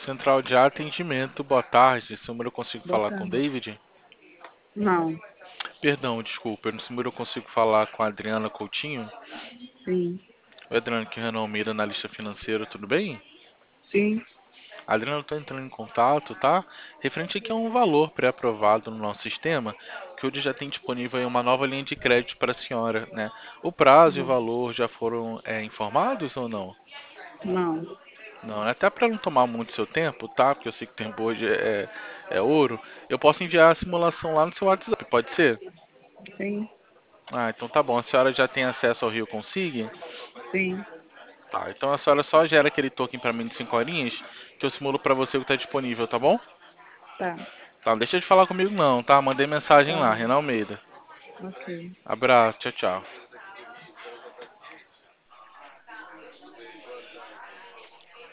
Central de atendimento, boa tarde. Esse número eu consigo Boa falar com o tarde. David? Não, Perdão, desculpa. Esse número eu consigo falar com a Adriana Coutinho? sim, Oi, Adriana, que é Renan Almeida, analista financeiro, tudo bem? sim, Adriana, eu tô entrando em contato, tá? Referente aqui a um valor pré-aprovado no nosso sistema, que hoje já tem disponível aí uma nova linha de crédito para a senhora, né? O prazo e o não, valor já foram informados ou não? não, Não, até para não tomar muito seu tempo, tá? Porque eu sei que o tempo hoje é ouro. Eu posso enviar a simulação lá no seu WhatsApp, pode ser? sim, Ah, então tá bom. A senhora já tem acesso ao Rio Consigne? sim, Tá, então a senhora só gera aquele token para mim de 5 horinhas que eu simulo para você o que tá disponível, tá bom? tá, Tá, não deixa de falar comigo não, tá? Mandei mensagem tá lá, bom, Renan Almeida. ok. Abraço, tchau, tchau.